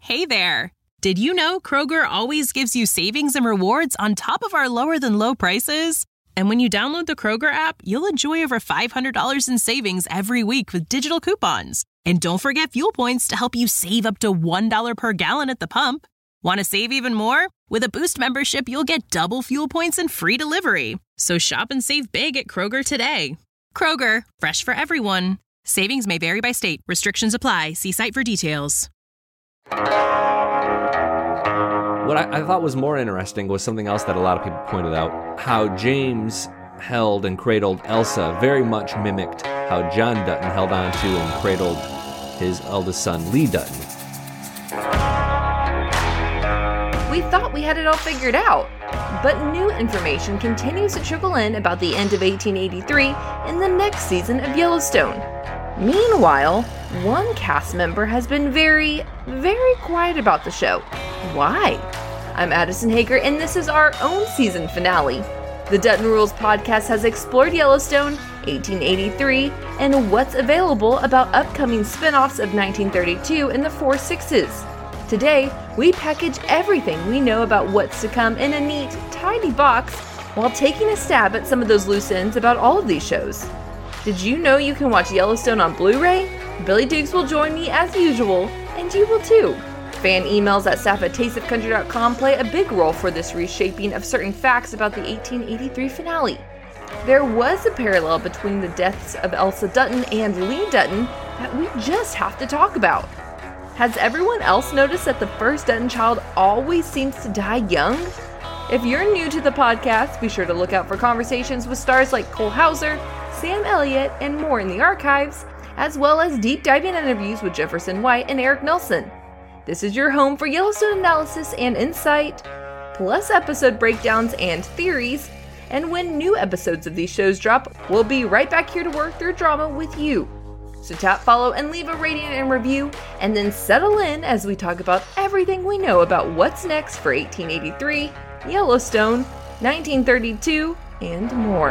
Hey there! Did you know Kroger always gives you savings and rewards on top of our lower-than-low prices? And when you download the Kroger app, you'll enjoy over $500 in savings every week with digital coupons. And don't forget fuel points to help you save up to $1 per gallon at the pump. Want to save even more? With a Boost membership, you'll get double fuel points and free delivery. So shop and save big at Kroger today. Kroger, fresh for everyone. Savings may vary by state. Restrictions apply. See site for details. What I thought was more interesting was something else that a lot of people pointed out. How James held and cradled Elsa very much mimicked how John Dutton held on to and cradled his eldest son, Lee Dutton. We thought we had it all figured out, but new information continues to trickle in about the end of 1883 in the next season of Yellowstone. Meanwhile, one cast member has been very, very quiet about the show. Why? I'm Addison Hager, and this is our own season finale. The Dutton Rules podcast has explored Yellowstone, 1883, and what's available about upcoming spin-offs of 1932 and the Four Sixes. Today, we package everything we know about what's to come in a neat, tidy box while taking a stab at some of those loose ends about all of these shows. Did you know you can watch Yellowstone on Blu-ray? Billy Dukes will join me as usual, and you will too. Fan emails at staff@tasteofcountry.com play a big role for this reshaping of certain facts about the 1883 finale. There was a parallel between the deaths of Elsa Dutton and Lee Dutton that we just have to talk about. Has everyone else noticed that the first Dutton child always seems to die young? If you're new to the podcast, be sure to look out for conversations with stars like Cole Hauser, Sam Elliott, and more in the archives, as well as deep diving interviews with Jefferson White and Eric Nelson. This is your home for Yellowstone analysis and insight, plus episode breakdowns and theories. And when new episodes of these shows drop, we'll be right back here to work through drama with you. So tap follow and leave a rating and review, and then settle in as we talk about everything we know about what's next for 1883, Yellowstone, 1932, and more.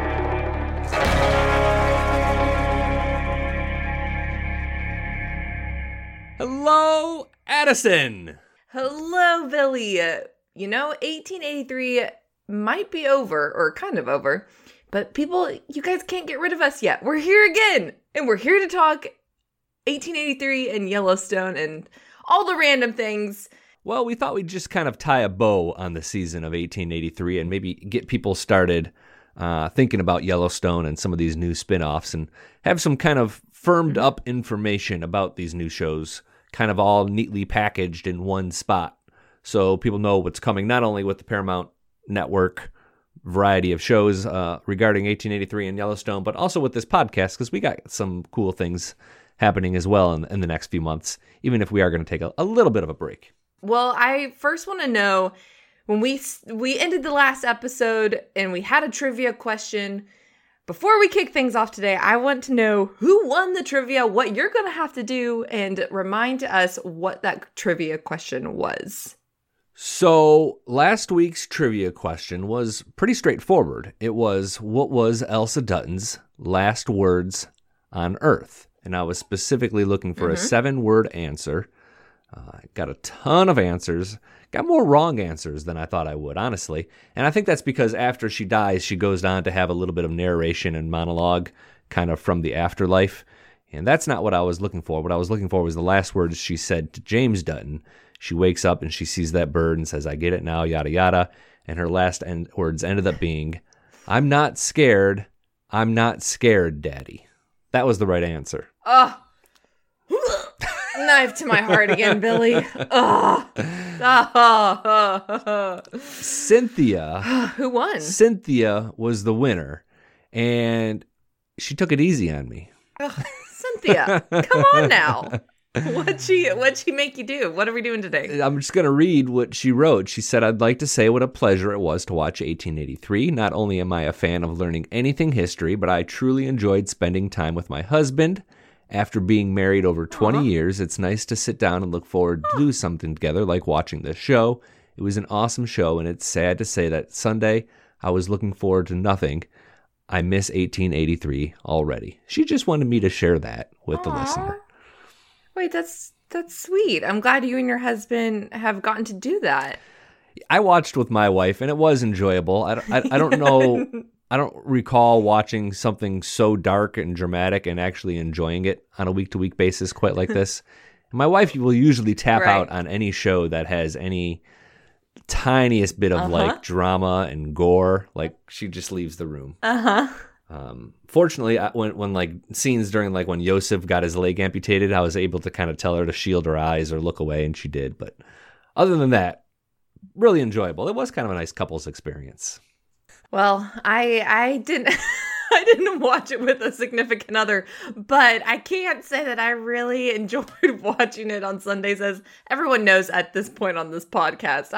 Hello, Addison! Hello, Billy. 1883 might be over, or kind of over, but people, you guys can't get rid of us yet. We're here again, and we're here to talk 1883 and Yellowstone and all the random things. Well, we thought we'd just kind of tie a bow on the season of 1883 and maybe get people started thinking about Yellowstone and some of these new spin-offs and have some kind of firmed up information about these new shows, kind of all neatly packaged in one spot, so people know what's coming, not only with the Paramount Network variety of shows regarding 1883 and Yellowstone, but also with this podcast, because we got some cool things happening as well in the next few months, even if we are going to take a little bit of a break. Well, I first want to know, when we ended the last episode and we had a trivia question, before we kick things off today, I want to know who won the trivia, what you're going to have to do, and remind us what that trivia question was. So last week's trivia question was pretty straightforward. It was, what was Elsa Dutton's last words on Earth? And I was specifically looking for a 7-word answer. I got a ton of answers. Got more wrong answers than I thought I would, honestly. And I think that's because after she dies, she goes on to have a little bit of narration and monologue kind of from the afterlife. And that's not what I was looking for. What I was looking for was the last words she said to James Dutton. She wakes up and she sees that bird and says, "I get it now, yada, yada." And her last words ended up being, "I'm not scared. I'm not scared, Daddy." That was the right answer. Oh, knife to my heart again, Billy. Cynthia. Who won? Cynthia was the winner, and she took it easy on me. Cynthia, come on now. What'd she make you do? What are we doing today? I'm just going to read what she wrote. She said, "I'd like to say what a pleasure it was to watch 1883. Not only am I a fan of learning anything history, but I truly enjoyed spending time with my husband. After being married over 20 years, it's nice to sit down and look forward to do something together, like watching this show. It was an awesome show, and it's sad to say that Sunday I was looking forward to nothing. I miss 1883 already." She just wanted me to share that with the listener. Wait, that's That's sweet. I'm glad you and your husband have gotten to do that. I watched with my wife, and it was enjoyable. I don't know. I don't recall watching something so dark and dramatic and actually enjoying it on a week-to-week basis quite like this. My wife will usually tap out on any show that has any tiniest bit of like drama and gore. Like she just leaves the room. Fortunately, when like scenes during like when Yosef got his leg amputated, I was able to kind of tell her to shield her eyes or look away, and she did. But other than that, really enjoyable. It was kind of a nice couples experience. Well, I didn't I didn't watch it with a significant other, but I can't say that I really enjoyed watching it on Sundays, as everyone knows at this point on this podcast.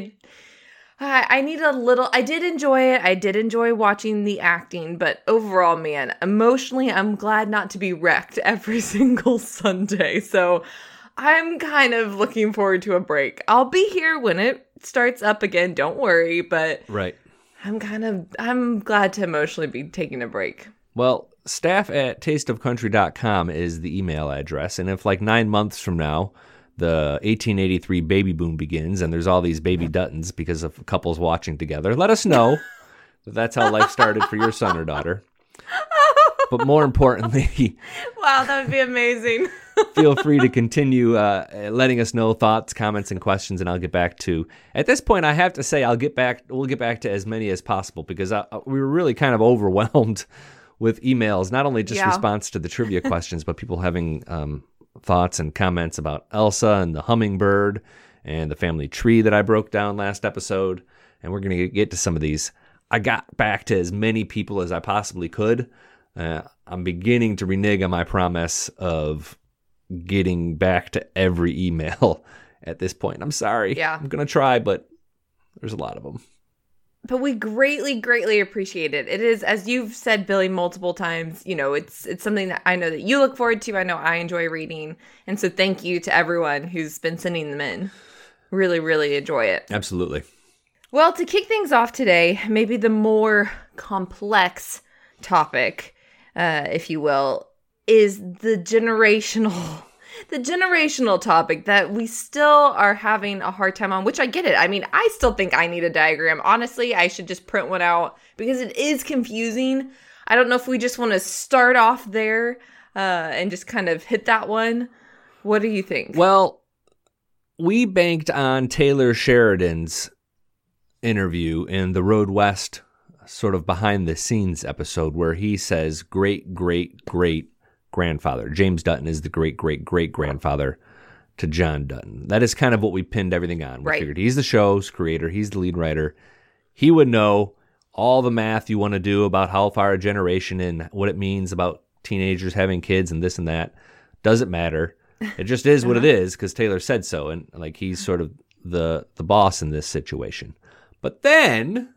I need a little. I did enjoy it. I did enjoy watching the acting, but overall, man, emotionally, I'm glad not to be wrecked every single Sunday. So I'm kind of looking forward to a break. I'll be here when it starts up again. Don't worry, but right. I'm glad to emotionally be taking a break. Well, staff@tasteofcountry.com is the email address. And if like 9 months from now, the 1883 baby boom begins and there's all these baby Duttons because of couples watching together, let us know that that's how life started for your son or daughter. But more importantly, wow, that would be amazing. Feel free to continue letting us know thoughts, comments, and questions, and I'll get back to. At this point, I have to say we'll get back to as many as possible because we were really kind of overwhelmed with emails, not only just response to the trivia questions, but people having thoughts and comments about Elsa and the hummingbird and the family tree that I broke down last episode. And we're going to get to some of these. I got back to as many people as I possibly could. I'm beginning to renege on my promise of getting back to every email at this point. I'm sorry. Yeah. I'm going to try, but there's a lot of them. But we greatly, greatly appreciate it. It is, as you've said, Billy, multiple times, it's something that I know that you look forward to. I know I enjoy reading. And so thank you to everyone who's been sending them in. Really, really enjoy it. Absolutely. Well, to kick things off today, maybe the more complex topic, if you will, is the generational topic that we still are having a hard time on, which I get it. I mean, I still think I need a diagram. Honestly, I should just print one out because it is confusing. I don't know if we just want to start off there and just kind of hit that one. What do you think? Well, we banked on Taylor Sheridan's interview in the Road West sort of behind the scenes episode where he says great, great, great grandfather. James Dutton is the great, great, great grandfather to John Dutton. That is kind of what we pinned everything on. We figured he's the show's creator. He's the lead writer. He would know all the math you want to do about how far a generation and what it means about teenagers having kids and this and that. Doesn't matter. It just is what it is because Taylor said so. And like he's sort of the boss in this situation. But then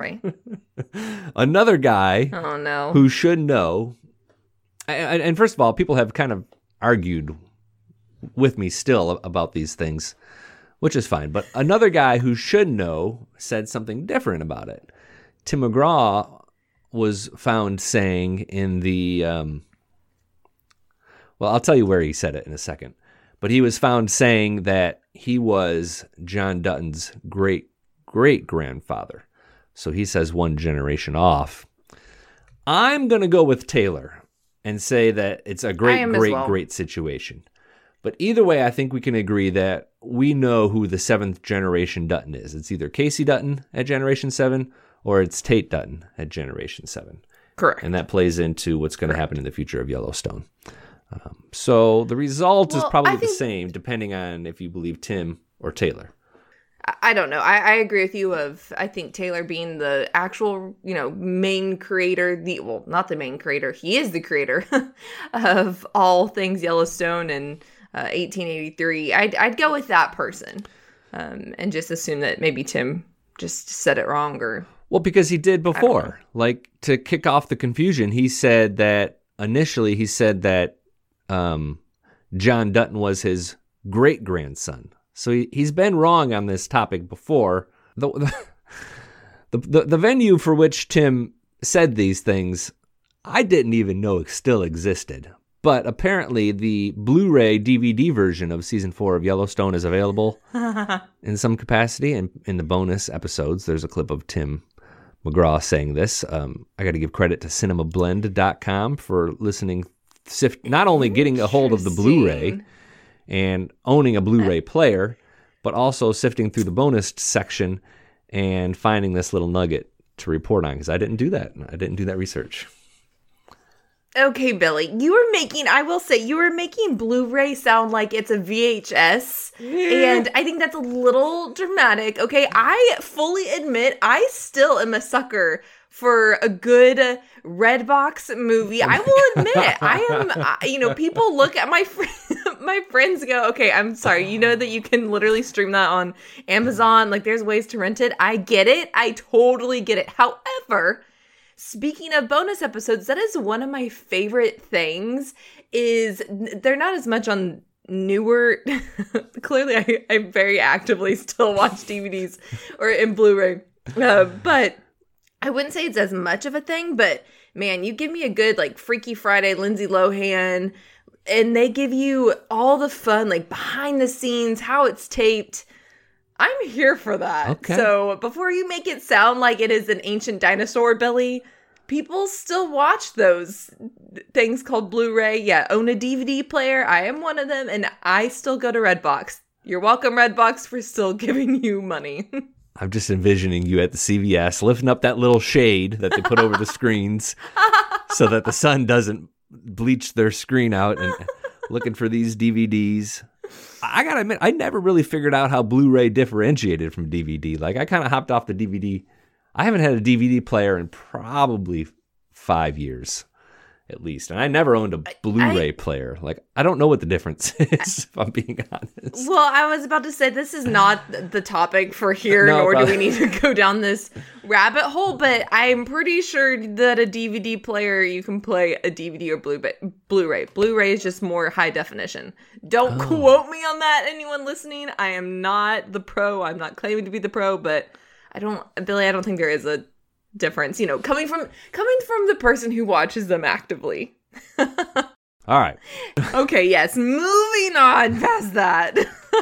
another guy who should know. And first of all, people have kind of argued with me still about these things, which is fine. But another guy who should know said something different about it. Tim McGraw was found saying in the, well, I'll tell you where he said it in a second. But he was found saying that he was John Dutton's great-great-grandfather. So he says one generation off. I'm going to go with Taylor and say that it's a great situation. But either way, I think we can agree that we know who the seventh generation Dutton is. It's either Casey Dutton at Generation 7 or it's Tate Dutton at Generation 7. Correct. And that plays into what's going to happen in the future of Yellowstone. So the result is probably the same, depending on if you believe Tim or Taylor. I don't know. I agree with you I think Taylor being the actual, main creator, not the main creator. He is the creator of all things Yellowstone and 1883. I'd go with that person and just assume that maybe Tim just said it wrong or. Well, because he did before. Like to kick off the confusion, he said that John Dutton was his great-grandson. So he's been wrong on this topic before. The venue for which Tim said these things, I didn't even know it still existed. But apparently the Blu-ray DVD version of Season 4 of Yellowstone is available in some capacity. And in the bonus episodes, there's a clip of Tim McGraw saying this. I got to give credit to cinemablend.com for not only getting a hold of the Blu-ray and owning a Blu-ray player, but also sifting through the bonus section and finding this little nugget to report on, because I didn't do that. I didn't do that research. Okay, Billy, I will say, you were making Blu-ray sound like it's a VHS, and I think that's a little dramatic, okay? I fully admit I still am a sucker for a good Redbox movie. I will admit, people look at my friends go, okay, I'm sorry, you know that you can literally stream that on Amazon, like there's ways to rent it. I get it. I totally get it. However, speaking of bonus episodes, that is one of my favorite things. Is they're not as much on newer. Clearly, I very actively still watch DVDs or in Blu-ray, but I wouldn't say it's as much of a thing. But man, you give me a good like Freaky Friday, Lindsay Lohan, and they give you all the fun, like behind the scenes, how it's taped. I'm here for that. Okay. So before you make it sound like it is an ancient dinosaur, Billy, people still watch those things called Blu-ray. Yeah, own a DVD player. I am one of them, and I still go to Redbox. You're welcome, Redbox, for still giving you money. I'm just envisioning you at the CVS lifting up that little shade that they put over the screens so that the sun doesn't bleach their screen out, and looking for these DVDs. I gotta admit, I never really figured out how Blu-ray differentiated from DVD. Like, I kind of hopped off the DVD. I haven't had a DVD player in probably 5 years, at least. And I never owned a Blu-ray player. Like, I don't know what the difference is, if I'm being honest. Well, I was about to say, this is not the topic for here, nor do we need to go down this rabbit hole. But I'm pretty sure that a DVD player, you can play a DVD or Blu-ray. Blu-ray is just more high definition. Don't quote me on that, anyone listening. I am not the pro. I'm not claiming to be the pro, but I don't think there is a difference, coming from the person who watches them actively. All right. Okay, yes, moving on past that.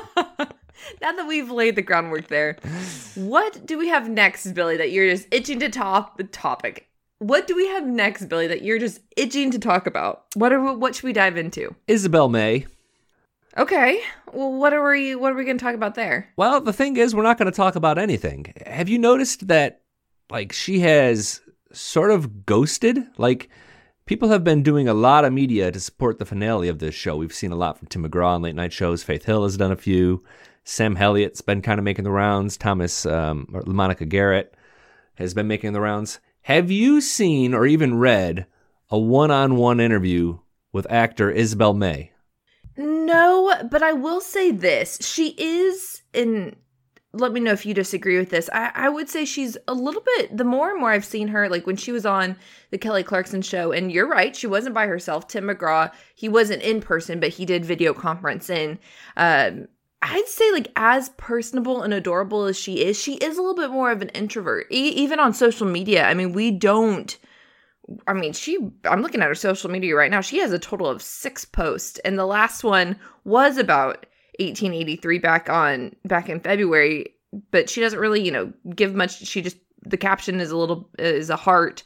Now that we've laid the groundwork there, what do we have next, Billy, that you're just itching to topic? What do we have next, Billy, that you're just itching to talk about? What should we dive into? Isabel May. Okay. Well, what are we going to talk about there? Well, the thing is, we're not going to talk about anything. Have you noticed that, like, she has sort of ghosted? Like, people have been doing a lot of media to support the finale of this show. We've seen a lot from Tim McGraw on late night shows. Faith Hill has done a few. Sam Elliott's been kind of making the rounds. Monica Garrett has been making the rounds. Have you seen or even read a one-on-one interview with actor Isabel May? No, but I will say this. She is let me know if you disagree with this. I would say she's a little bit, the more and more I've seen her, like when she was on the Kelly Clarkson show, and you're right, she wasn't by herself. Tim McGraw, he wasn't in person, but he did video conference. And I'd say, like, as personable and adorable as she is a little bit more of an introvert. Even on social media, I mean, I'm looking at her social media right now. She has a total of 6 posts, and the last one was about 1883 back in February, but she doesn't really, give much. She just, the caption is a heart.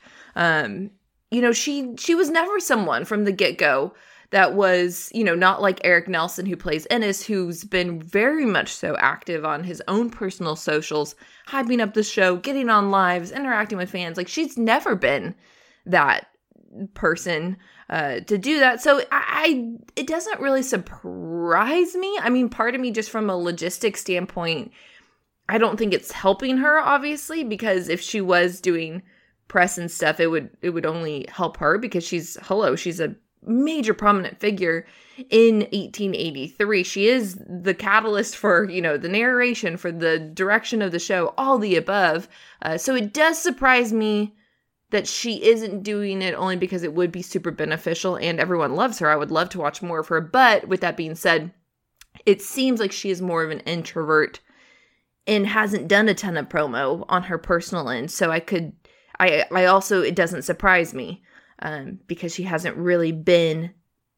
She was never someone from the get-go that was, not like Eric Nelson, who plays Ennis, who's been very much so active on his own personal socials, hyping up the show, getting on lives, interacting with fans. Like, she's never been that person to do that. So it doesn't really surprise me. I mean, part of me, just from a logistics standpoint, I don't think it's helping her, obviously, because if she was doing press and stuff, it would only help her, because she's a major prominent figure in 1883. She is the catalyst for, the narration, for the direction of the show, all the above. So it does surprise me that she isn't doing it, only because it would be super beneficial and everyone loves her. I would love to watch more of her. But with that being said, it seems like she is more of an introvert and hasn't done a ton of promo on her personal end. So I also, it doesn't surprise me because she hasn't really been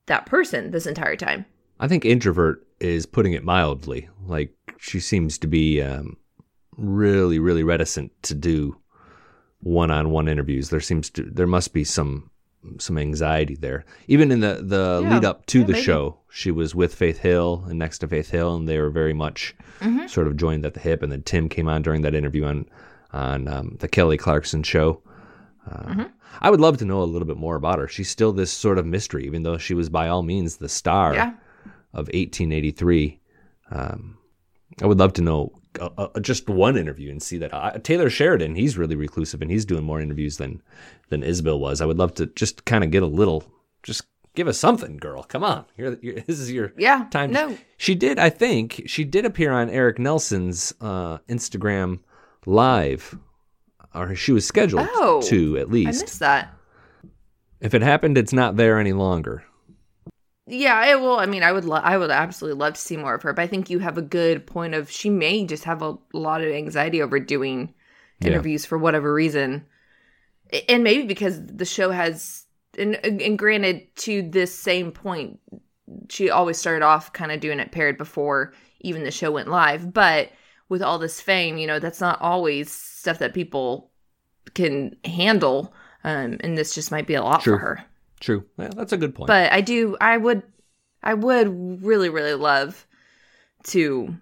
that person this entire time. I think introvert is putting it mildly. Like, she seems to be really, really reticent to do one-on-one interviews. There must be some anxiety there. Even in the lead up to the show, she was with Faith Hill and next to Faith Hill, and they were very much sort of joined at the hip. And then Tim came on during that interview on the Kelly Clarkson show. I would love to know a little bit more about her. She's still this sort of mystery, even though she was by all means the star of 1883. I would love to know just one interview and see that. Taylor Sheridan, he's really reclusive, and he's doing more interviews than Isabel was. I would love to just kind of get a little, just give us something, girl. Come on. This is your time. No. She did appear on Eric Nelson's Instagram Live, or she was scheduled to, at least. I missed that. If it happened, it's not there any longer. Yeah, it will. I mean, I would absolutely love to see more of her, but I think you have a good point of she may just have a lot of anxiety over doing interviews for whatever reason. And maybe because the show has, and granted, to this same point, she always started off kind of doing it paired before even the show went live. But with all this fame, that's not always stuff that people can handle. And this just might be a lot for her. True. Yeah, that's a good point. But I would really, really love to,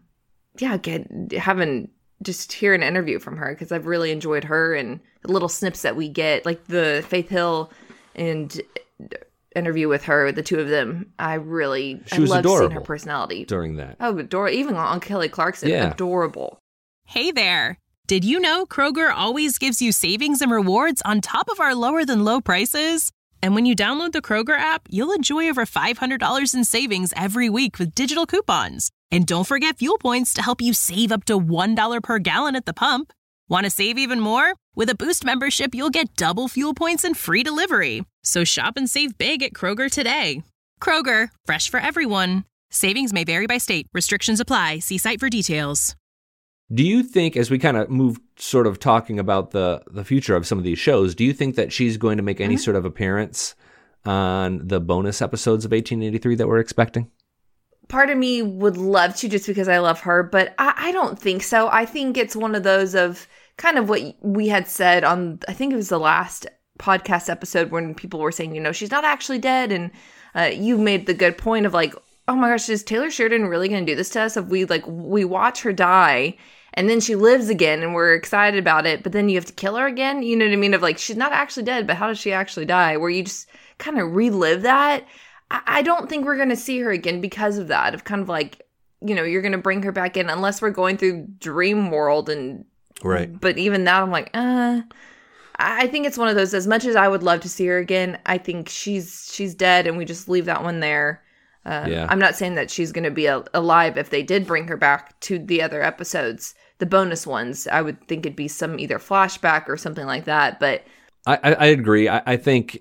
just hear an interview from her, because I've really enjoyed her and the little snips that we get, like the Faith Hill and interview with her, the two of them. I love seeing her personality during that. Oh, adorable. Even on Kelly Clarkson, adorable. Hey there. Did you know Kroger always gives you savings and rewards on top of our lower than low prices? And when you download the Kroger app, you'll enjoy over $500 in savings every week with digital coupons. And don't forget fuel points to help you save up to $1 per gallon at the pump. Want to save even more? With a Boost membership, you'll get double fuel points and free delivery. So shop and save big at Kroger today. Kroger, fresh for everyone. Savings may vary by state. Restrictions apply. See site for details. Do you think, as we kind of move sort of talking about the future of some of these shows, do you think that she's going to make any sort of appearance on the bonus episodes of 1883 that we're expecting? Part of me would love to, just because I love her, but I don't think so. I think it's one of those of kind of what we had said on, I think it was the last podcast episode, when people were saying, she's not actually dead. And you made the good point of like, oh my gosh, is Taylor Sheridan really going to do this to us? If we watch her die and then she lives again and we're excited about it, but then you have to kill her again. You know what I mean? Of like, she's not actually dead, but how does she actually die? Where you just kind of relive that. I don't think we're going to see her again because of that. Of kind of like, you're going to bring her back in unless we're going through Dream World. And right. But even that, I'm like, I think it's one of those, as much as I would love to see her again, I think she's dead and we just leave that one there. I'm not saying that she's going to be alive if they did bring her back to the other episodes, the bonus ones. I would think it'd be some either flashback or something like that. But I agree. I think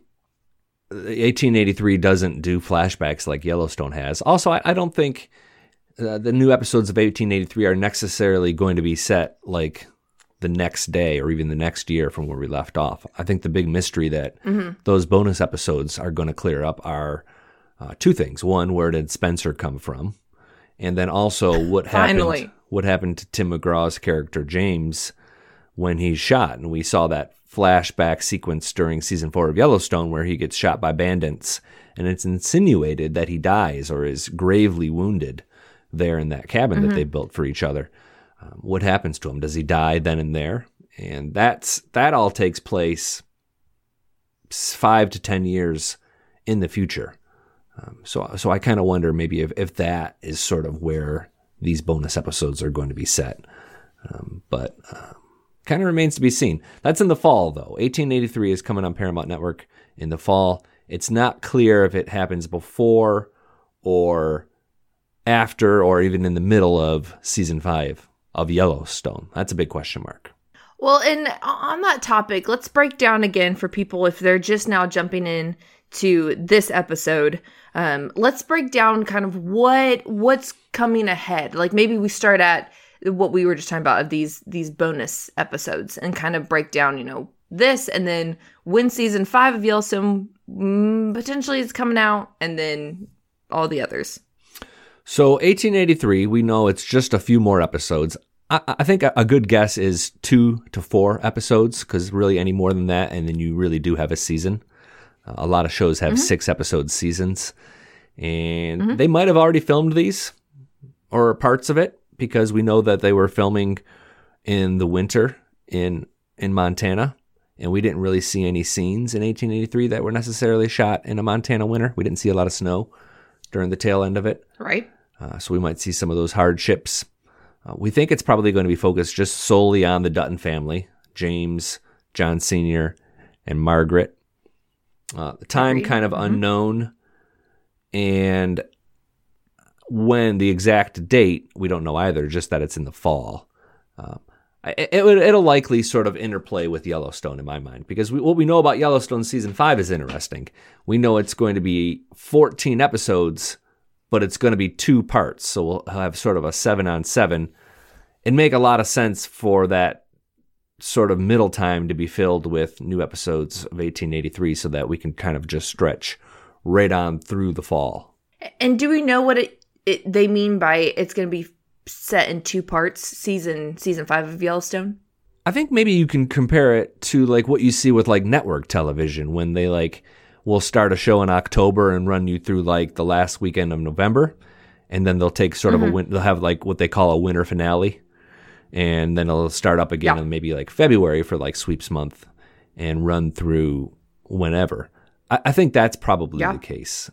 1883 doesn't do flashbacks like Yellowstone has. Also, I don't think the new episodes of 1883 are necessarily going to be set like the next day or even the next year from where we left off. I think the big mystery that those bonus episodes are going to clear up are two things. One, where did Spencer come from? And then also what happened to Tim McGraw's character James when he's shot. And we saw that flashback sequence during season 4 of Yellowstone where he gets shot by bandits, and it's insinuated that he dies or is gravely wounded there in that cabin that they built for each other. What happens to him? Does he die then and there? And that all takes place 5 to 10 years in the future. So I kind of wonder maybe if that is sort of where these bonus episodes are going to be set. But kind of remains to be seen. That's in the fall, though. 1883 is coming on Paramount Network in the fall. It's not clear if it happens before or after or even in the middle of season 5 of Yellowstone. That's a big question mark. Well, and on that topic, let's break down again for people if they're just now jumping in to this episode. Let's break down kind of what's coming ahead. Like maybe we start at what we were just talking about of these bonus episodes and kind of break down, this, and then when season 5 of Yellowstone potentially is coming out, and then all the others. So 1883, we know it's just a few more episodes. I think a good guess is 2 to 4 episodes, because really any more than that, and then you really do have a season. A lot of shows have 6-episode seasons, and they might have already filmed these, or parts of it, because we know that they were filming in the winter in Montana, and we didn't really see any scenes in 1883 that were necessarily shot in a Montana winter. We didn't see a lot of snow during the tail end of it. Right. So we might see some of those hardships. We think it's probably going to be focused just solely on the Dutton family, James, John Sr., and Margaret. The time kind of unknown, and when the exact date, we don't know either, just that it's in the fall. It'll likely sort of interplay with Yellowstone in my mind, because what we know about Yellowstone Season 5 is interesting. We know it's going to be 14 episodes, but it's going to be 2 parts, so we'll have sort of a 7-on-7. It'd make a lot of sense for that sort of middle time to be filled with new episodes of 1883, so that we can kind of just stretch right on through the fall. And do we know what they mean by it's going to be set in 2 parts, season 5 of Yellowstone? I think maybe you can compare it to like what you see with like network television, when they like will start a show in October and run you through like the last weekend of November, and then they'll take sort of they'll have like what they call a winter finale, and then it'll start up again in maybe like February for like sweeps month and run through whenever. I think that's probably the case.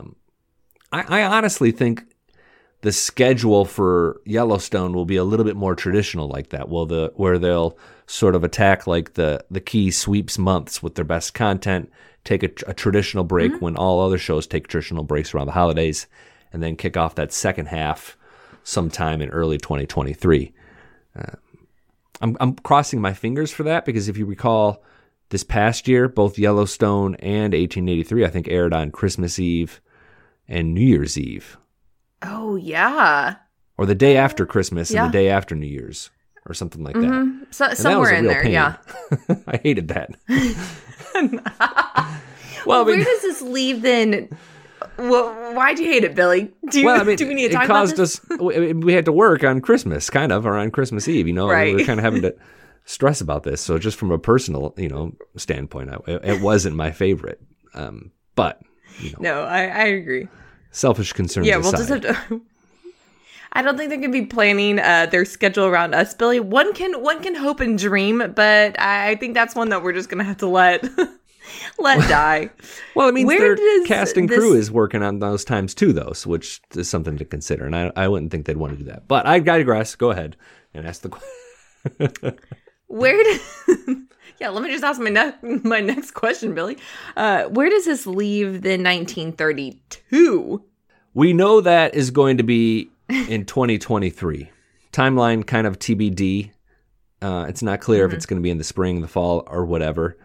I honestly think the schedule for Yellowstone will be a little bit more traditional like that, where they'll sort of attack like the key sweeps months with their best content, take a traditional break when all other shows take traditional breaks around the holidays, and then kick off that second half sometime in early 2023. I'm crossing my fingers for that, because if you recall, this past year, both Yellowstone and 1883, I think, aired on Christmas Eve and New Year's Eve. Oh, yeah. Or the day after Christmas and the day after New Year's, or something like that. So, somewhere in there, pain. I hated that. Well, where does this leave then? Well, why'd you hate it, Billy? Do we need to talk about this? We had to work on Christmas, kind of, or on Christmas Eve, Right. We were kind of having to stress about this. So just from a personal, standpoint, it wasn't my favorite. But, No, I agree. Selfish concerns aside. We'll just have to... I don't think they're going to be planning their schedule around us, Billy. One can hope and dream, but I think that's one that we're just going to have to let die. Well, it means their cast and crew is working on those times too, though, which is something to consider. And I wouldn't think they'd want to do that. But I digress. Go ahead and ask the question. Yeah, let me just ask my next question, Billy. Where does this leave the 1932? We know that is going to be in 2023. Timeline kind of TBD. It's not clear if it's going to be in the spring, the fall, or whatever.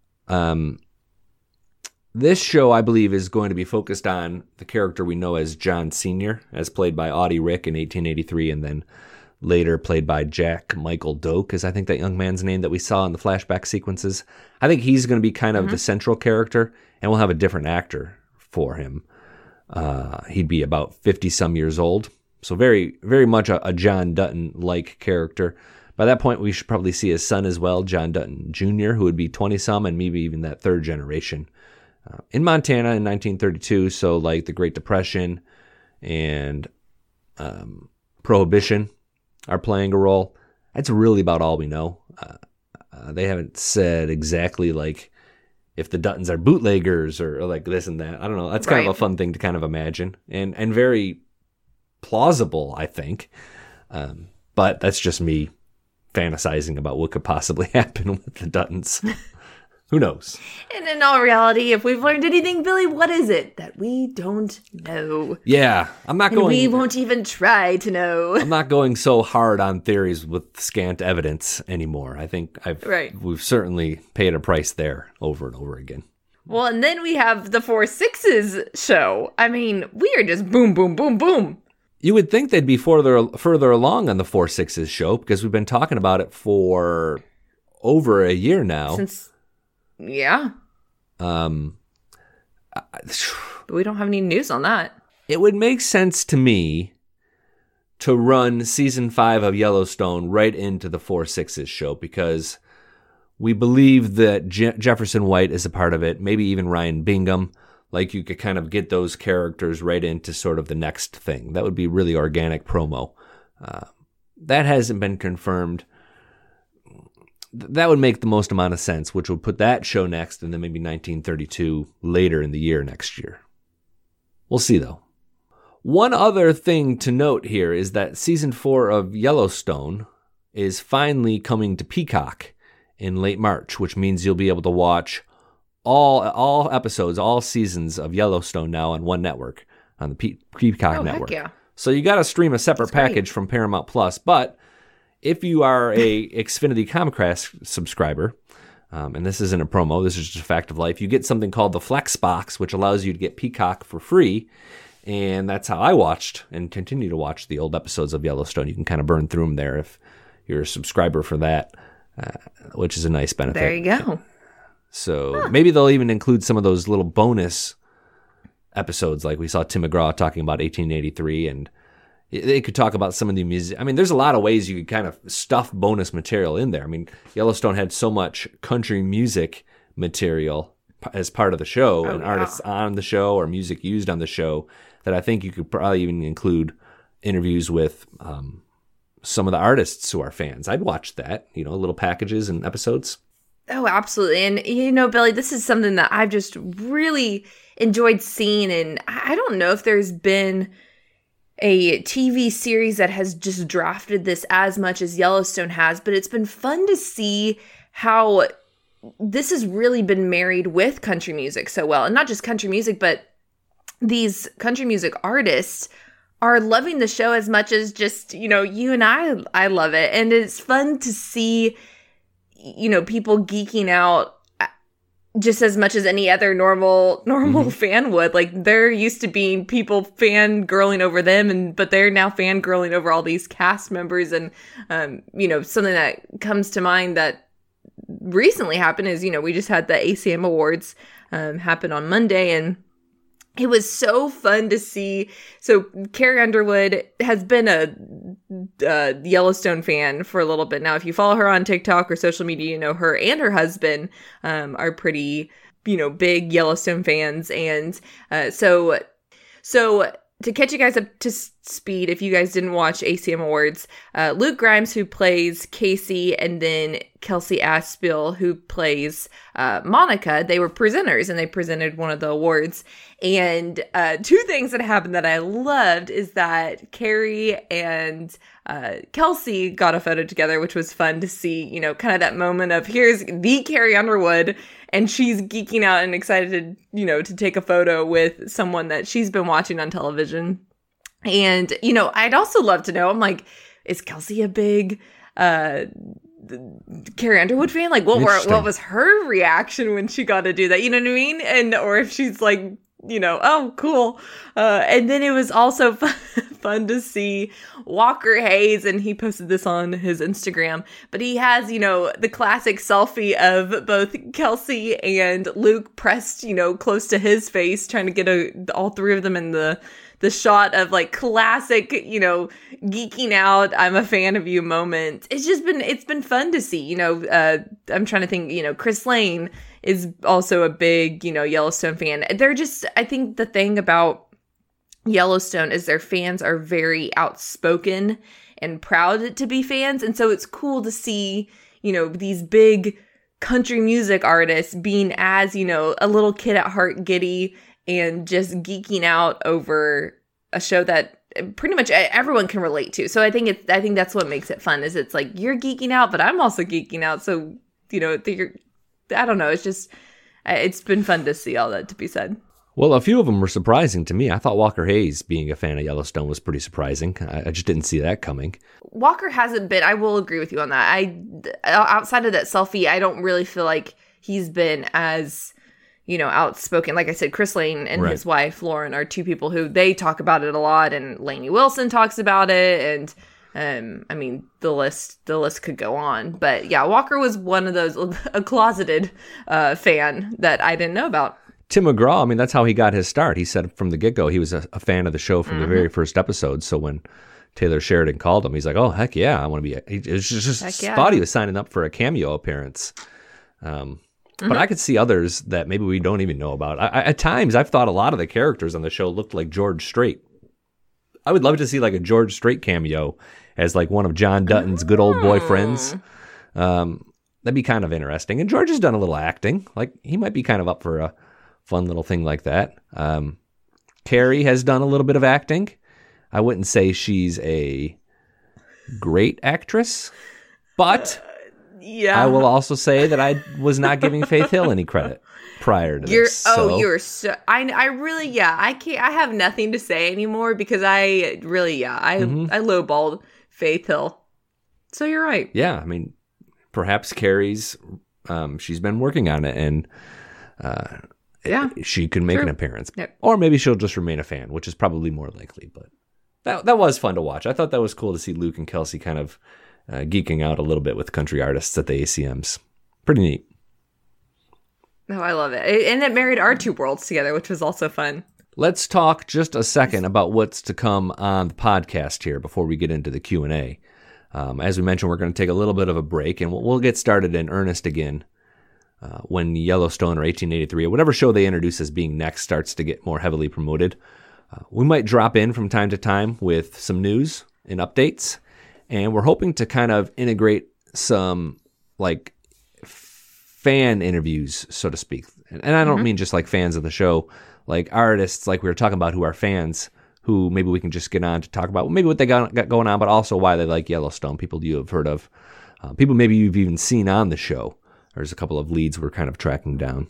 This show, I believe, is going to be focused on the character we know as John Sr., as played by Audie Rick in 1883, and then later played by Jack Michael Doak, is I think that young man's name that we saw in the flashback sequences. I think he's going to be kind of the central character, and we'll have a different actor for him. He'd be about 50-some years old, so very, very much a John Dutton-like character. By that point, we should probably see his son as well, John Dutton Jr., who would be 20-some, and maybe even that third generation. In Montana in 1932, so like the Great Depression and Prohibition are playing a role. That's really about all we know. They haven't said exactly like if the Duttons are bootleggers or like this and that. I don't know. That's kind of a fun thing to kind of imagine and very plausible, I think. But that's just me fantasizing about what could possibly happen with the Duttons. Who knows? And in all reality, if we've learned anything, Billy, what is it that we don't know? Yeah, we won't even try to know. I'm not going so hard on theories with scant evidence anymore. I think we've certainly paid a price there over and over again. Well, and then we have the 4 Sixes show. I mean, we are just boom, boom, boom, boom. You would think they'd be further along on the 4 Sixes show because we've been talking about it for over a year now. Yeah. But we don't have any news on that. It would make sense to me to run season 5 of Yellowstone right into the 4/6 show, because we believe that Jefferson White is a part of it, maybe even Ryan Bingham. Like, you could kind of get those characters right into sort of the next thing. That would be really organic promo. That hasn't been confirmed. That would make the most amount of sense, which would put that show next, and then maybe 1932 later in the year next year. We'll see, though. One other thing to note here is that season 4 of Yellowstone is finally coming to Peacock in late March, which means you'll be able to watch all episodes, all seasons of Yellowstone now on one network, on the Peacock network. Heck yeah. So you got to stream a separate package from Paramount Plus, but if you are a Xfinity Comcast subscriber, and this isn't a promo, this is just a fact of life, you get something called the Flex Box, which allows you to get Peacock for free. And that's how I watched and continue to watch the old episodes of Yellowstone. You can kind of burn through them there if you're a subscriber for that, which is a nice benefit. There you go. So maybe they'll even include some of those little bonus episodes, like we saw Tim McGraw talking about 1883, and they could talk about some of the music. I mean, there's a lot of ways you could kind of stuff bonus material in there. I mean, Yellowstone had so much country music material as part of the show, and artists on the show or music used on the show, that I think you could probably even include interviews with some of the artists who are fans. I'd watch that, little packages and episodes. Oh, absolutely. And, Billy, this is something that I've just really enjoyed seeing. And I don't know if there's been a TV series that has just drafted this as much as Yellowstone has, but it's been fun to see how this has really been married with country music so well. And not just country music, but these country music artists are loving the show as much as just, you and I love it. And it's fun to see, people geeking out just as much as any other normal fan would. Like, they're used to being people fangirling over them, but they're now fangirling over all these cast members. And, something that comes to mind that recently happened is, we just had the ACM Awards happen on Monday, and it was so fun to see. So Carrie Underwood has been a Yellowstone fan for a little bit now. If you follow her on TikTok or social media, her and her husband are pretty, big Yellowstone fans. And so to catch you guys up to speed, if you guys didn't watch ACM Awards, Luke Grimes, who plays Casey, and then Kelsey Aspill, who plays Monica, they were presenters, and they presented one of the awards. And two things that happened that I loved is that Carrie and Kelsey got a photo together, which was fun to see, kind of that moment of, here's the Carrie Underwood, and she's geeking out and excited to, to take a photo with someone that she's been watching on television. And, I'd also love to know, I'm like, is Kelsey a big Carrie Underwood fan? Like, what was her reaction when she got to do that? You know what I mean? And, or if she's like, oh, cool. And then it was also fun to see Walker Hayes, and he posted this on his Instagram, but he has, the classic selfie of both Kelsey and Luke pressed, close to his face, trying to get all three of them in the shot of like classic, geeking out, I'm a fan of you moment. It's been fun to see, I'm trying to think, Chris Lane is also a big, Yellowstone fan. I think the thing about Yellowstone is their fans are very outspoken and proud to be fans. And so it's cool to see, these big country music artists being as, a little kid at heart giddy and just geeking out over a show that pretty much everyone can relate to. So I think that's what makes it fun, is it's like, you're geeking out, but I'm also geeking out. So, I don't know. It's been fun to see all that to be said. Well, a few of them were surprising to me. I thought Walker Hayes being a fan of Yellowstone was pretty surprising. I just didn't see that coming. Walker hasn't been, I will agree with you on that. Outside of that selfie, I don't really feel like he's been as, outspoken. Like I said, Chris Lane and his wife, Lauren, are two people who they talk about it a lot, and Lainey Wilson talks about it. And I mean, the list could go on, but yeah, Walker was one of those, a closeted fan that I didn't know about. Tim McGraw, I mean, that's how he got his start. He said from the get-go he was a fan of the show from the very first episode. So when Taylor Sheridan called him, he's like, "Oh heck yeah, I want to be." He just thought he was signing up for a cameo appearance. But I could see others that maybe we don't even know about. At times, I've thought a lot of the characters on the show looked like George Strait. I would love to see like a George Strait cameo as like one of John Dutton's good old boyfriends. That'd be kind of interesting. And George has done a little acting. Like he might be kind of up for a fun little thing like that. Carrie has done a little bit of acting. I wouldn't say she's a great actress, but I will also say that I was not giving Faith Hill any credit prior to this. You're so. I really, I can't. I have nothing to say anymore because I really, I lowballed Faith Hill. So you're right. Yeah, I mean, perhaps Carrie's. She's been working on it, and she could make an appearance, or maybe she'll just remain a fan, which is probably more likely. But that was fun to watch. I thought that was cool to see Luke and Kelsey kind of geeking out a little bit with country artists at the ACMs. Pretty neat. Oh, I love it. And it married our two worlds together, which was also fun. Let's talk just a second about what's to come on the podcast here before we get into the Q&A. As we mentioned, we're going to take a little bit of a break, and we'll get started in earnest again when Yellowstone or 1883 or whatever show they introduce as being next starts to get more heavily promoted. We might drop in from time to time with some news and updates, and we're hoping to kind of integrate some like fan interviews, so to speak. And I don't mean just like fans of the show, like artists like we were talking about who are fans, who maybe we can just get on to talk about maybe what they got going on, but also why they like Yellowstone, people you have heard of, people maybe you've even seen on the show. There's a couple of leads we're kind of tracking down.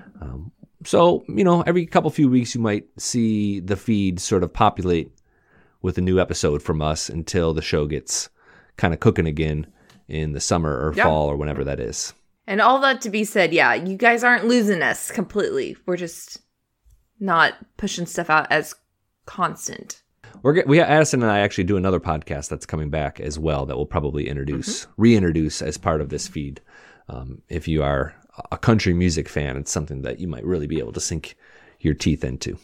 So, every few weeks you might see the feed sort of populate with a new episode from us until the show gets kind of cooking again in the summer or fall or whenever that is. And all that to be said, you guys aren't losing us completely. We're just not pushing stuff out as constant. Addison and I actually do another podcast that's coming back as well that we'll probably reintroduce as part of this feed. If you are a country music fan, it's something that you might really be able to sink your teeth into.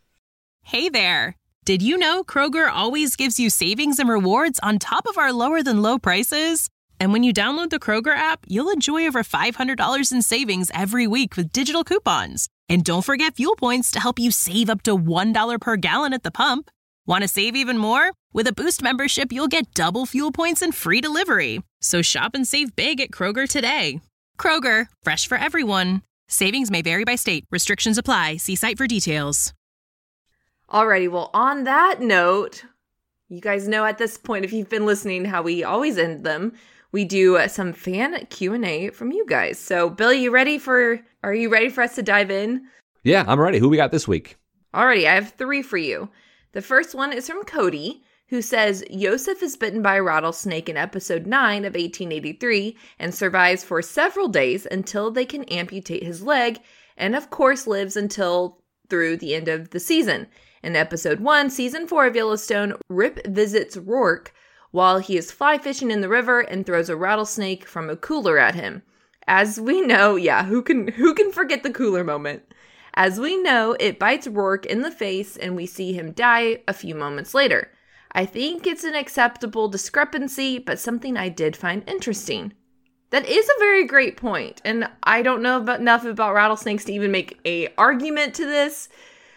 Hey there. Did you know Kroger always gives you savings and rewards on top of our lower than low prices? And when you download the Kroger app, you'll enjoy over $500 in savings every week with digital coupons. And don't forget fuel points to help you save up to $1 per gallon at the pump. Want to save even more? With a Boost membership, you'll get double fuel points and free delivery. So shop and save big at Kroger today. Kroger, fresh for everyone. Savings may vary by state. Restrictions apply. See site for details. Alrighty, well, on that note, you guys know at this point, if you've been listening, how we always end them. We do some fan Q&A from you guys. So, Billy, are you ready for us to dive in? Yeah, I'm ready. Who we got this week? Alrighty, I have 3 for you. The first one is from Cody, who says Yosef is bitten by a rattlesnake in episode 9 of 1883 and survives for several days until they can amputate his leg, and of course lives until through the end of the season. In episode 1, season 4 of Yellowstone, Rip visits Rourke while he is fly fishing in the river and throws a rattlesnake from a cooler at him. As we know, who can forget the cooler moment? As we know, it bites Rourke in the face and we see him die a few moments later. I think it's an acceptable discrepancy, but something I did find interesting. That is a very great point, and I don't know enough about rattlesnakes to even make a argument to this.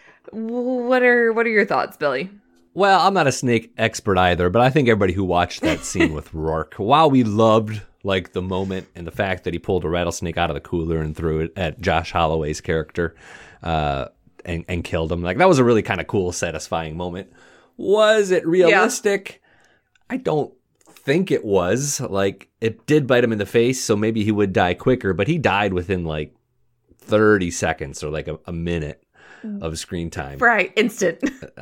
What are your thoughts, Billy? Well, I'm not a snake expert either, but I think everybody who watched that scene with Rourke, while we loved like the moment and the fact that he pulled a rattlesnake out of the cooler and threw it at Josh Holloway's character and killed him, like that was a really kind of cool, satisfying moment. Was it realistic? Yeah. I don't think it was. Like, it did bite him in the face, so maybe he would die quicker, but he died within like 30 seconds or like a minute of screen time. Right, instant.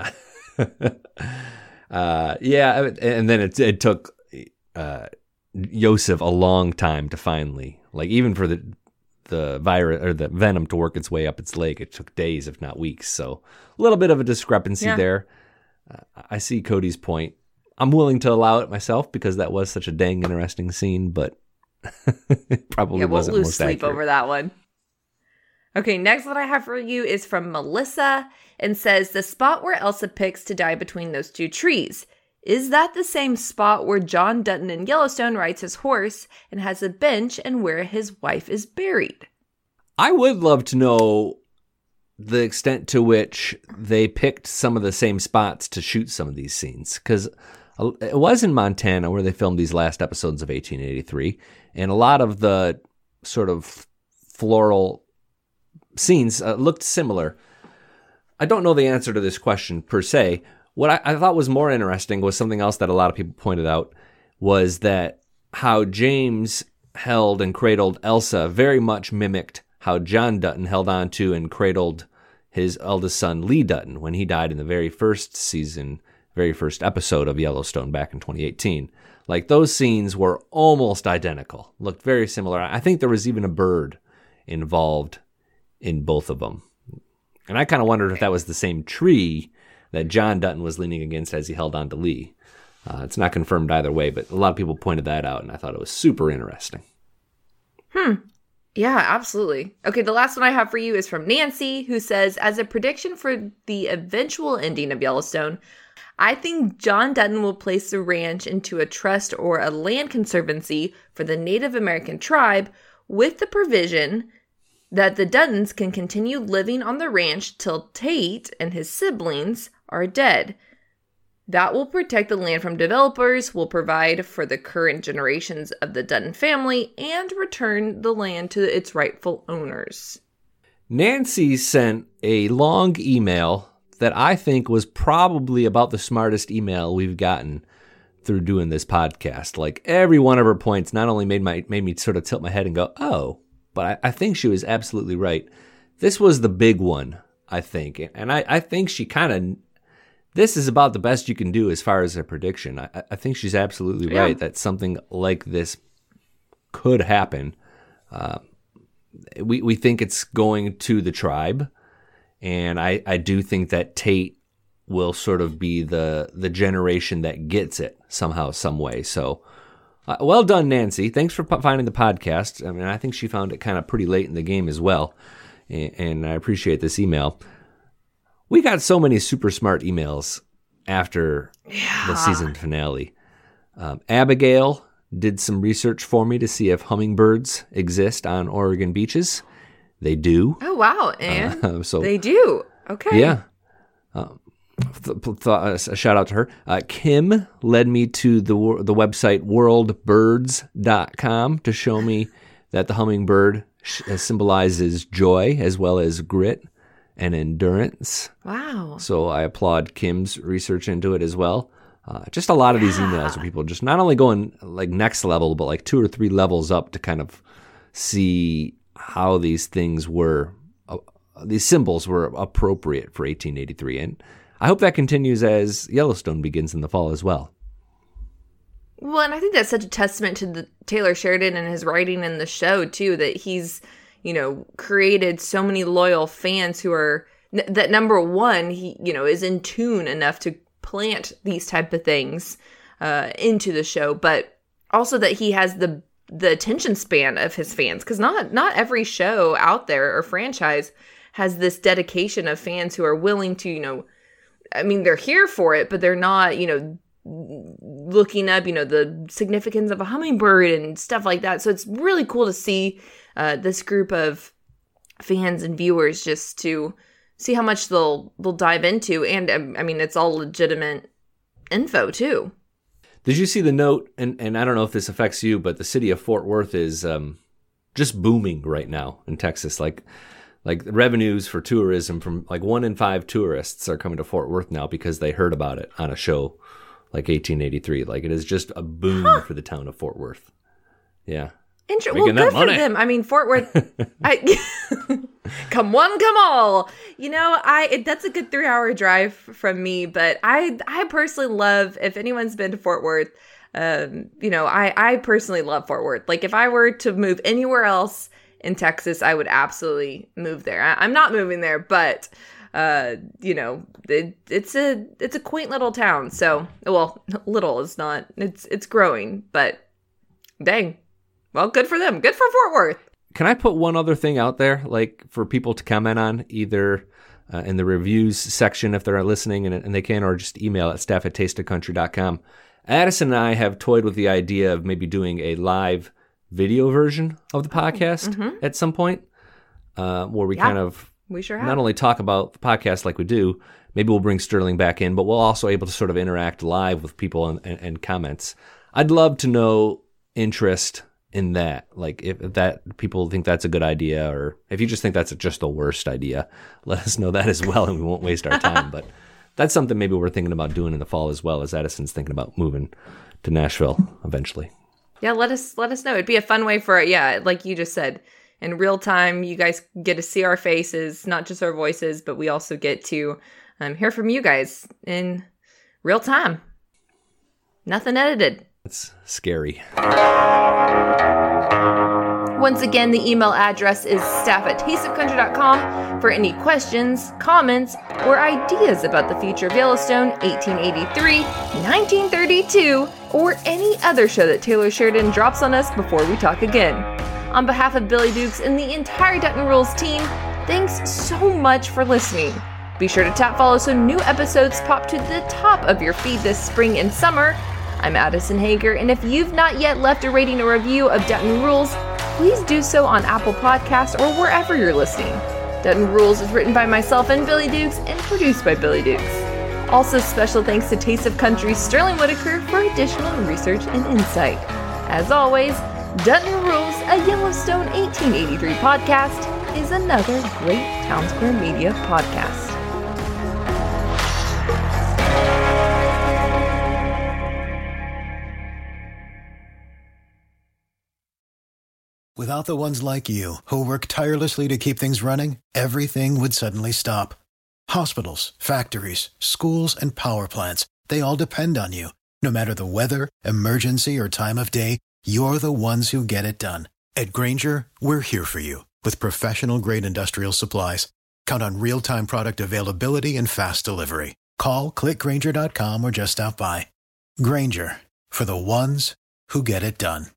Yeah, and then it took Yosef a long time to finally, like, even for the virus or the venom to work its way up its leg, it took days, if not weeks. So a little bit of a discrepancy there. I see Cody's point. I'm willing to allow it myself because that was such a dang interesting scene, but it probably wasn't we'll lose most sleep accurate. over that one. Okay, next what I have for you is from Melissa and says, the spot where Elsa picks to die between those two trees. Is that the same spot where John Dutton in Yellowstone rides his horse and has a bench and where his wife is buried? I would love to know the extent to which they picked some of the same spots to shoot some of these scenes, because it was in Montana where they filmed these last episodes of 1883, and a lot of the sort of floral scenes looked similar. I don't know the answer to this question per se. What I thought was more interesting was something else that a lot of people pointed out, was that how James held and cradled Elsa very much mimicked how John Dutton held on to and cradled his eldest son, Lee Dutton, when he died in the very first season, very first episode of Yellowstone back in 2018. Like, those scenes were almost identical, looked very similar. I think there was even a bird involved in both of them. And I kind of wondered if that was the same tree that John Dutton was leaning against as he held on to Lee. It's not confirmed either way, but a lot of people pointed that out, and I thought it was super interesting. Yeah, absolutely. Okay, the last one I have for you is from Nancy, who says, as a prediction for the eventual ending of Yellowstone, I think John Dutton will place the ranch into a trust or a land conservancy for the Native American tribe with the provision that the Duttons can continue living on the ranch till Tate and his siblings are dead. That will protect the land from developers, will provide for the current generations of the Dutton family, and return the land to its rightful owners. Nancy sent a long email that I think was probably about the smartest email we've gotten through doing this podcast. Like, every one of her points not only made me sort of tilt my head and go, oh, but I think she was absolutely right. This was the big one, I think. And I think she kind of, this is about the best you can do as far as a prediction. I think she's absolutely right that something like this could happen. We think it's going to the tribe. And I do think that Tate will sort of be the generation that gets it somehow, some way. So, well done, Nancy. Thanks for finding the podcast. I mean, I think she found it kind of pretty late in the game as well. And I appreciate this email. We got so many super smart emails after the season finale. Abigail did some research for me to see if hummingbirds exist on Oregon beaches. They do. Oh, wow. And so they do. Okay. Yeah. A shout out to her. Kim led me to the website worldbirds.com to show me that the hummingbird symbolizes joy as well as grit and endurance. Wow. So I applaud Kim's research into it as well. Just a lot of these emails are people just not only going like next level, but like 2 or 3 levels up to kind of see how these things were, these symbols were appropriate for 1883. And I hope that continues as Yellowstone begins in the fall as well. Well, and I think that's such a testament to Taylor Sheridan and his writing in the show, too, that he's, created so many loyal fans who are, that number one, he, is in tune enough to plant these type of things into the show, but also that he has the attention span of his fans, because not every show out there or franchise has this dedication of fans who are willing to, they're here for it, but they're not, looking up, the significance of a hummingbird and stuff like that. So it's really cool to see this group of fans and viewers just to see how much they'll dive into. And it's all legitimate info too. Did you see the note? And I don't know if this affects you, but the city of Fort Worth is just booming right now in Texas. Like revenues for tourism from like 1 in 5 tourists are coming to Fort Worth now because they heard about it on a show like 1883. Like, it is just a boom for the town of Fort Worth. Yeah. Well, good for them. Fort Worth. Come one, come all. That's a good 3-hour drive from me, but I personally love, if anyone's been to Fort Worth, I personally love Fort Worth. Like, if I were to move anywhere else in Texas, I would absolutely move there. I'm not moving there, but It's a quaint little town. So, well, little is not. It's growing, but dang, well, good for them. Good for Fort Worth. Can I put one other thing out there, like for people to comment on, either in the reviews section if they're listening and they can, or just email at staff@tasteofcountry.com. Addison and I have toyed with the idea of maybe doing a live video version of the podcast at some point, where we we sure have. Not only talk about the podcast like we do, maybe we'll bring Sterling back in, but we'll also able to sort of interact live with people and comments. I'd love to know interest in that. Like if that people think that's a good idea, or if you just think that's just the worst idea, let us know that as well and we won't waste our time. But that's something maybe we're thinking about doing in the fall as well, as Addison's thinking about moving to Nashville eventually. Yeah, let us know. It'd be a fun way for, like you just said, in real time, you guys get to see our faces, not just our voices, but we also get to hear from you guys in real time. Nothing edited. It's scary. Once again, the email address is staff@tasteofcountry.com for any questions, comments, or ideas about the future of Yellowstone, 1883, 1932, or any other show that Taylor Sheridan drops on us before we talk again. On behalf of Billy Dukes and the entire Dutton Rules team, thanks so much for listening. Be sure to tap follow so new episodes pop to the top of your feed this spring and summer. I'm Addison Hager, and if you've not yet left a rating or review of Dutton Rules, please do so on Apple Podcasts or wherever you're listening. Dutton Rules is written by myself and Billy Dukes and produced by Billy Dukes. Also, special thanks to Taste of Country's Sterling Whitaker for additional research and insight. As always, Dutton Rules, a Yellowstone 1883 podcast, is another great Town Square Media podcast. Without the ones like you, who work tirelessly to keep things running, everything would suddenly stop. Hospitals, factories, schools, and power plants, they all depend on you. No matter the weather, emergency, or time of day, you're the ones who get it done. At Grainger, we're here for you with professional-grade industrial supplies. Count on real-time product availability and fast delivery. Call, click Grainger.com, or just stop by. Grainger, for the ones who get it done.